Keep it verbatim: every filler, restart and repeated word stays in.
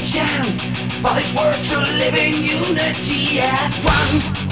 chance for this world to live in unity as one.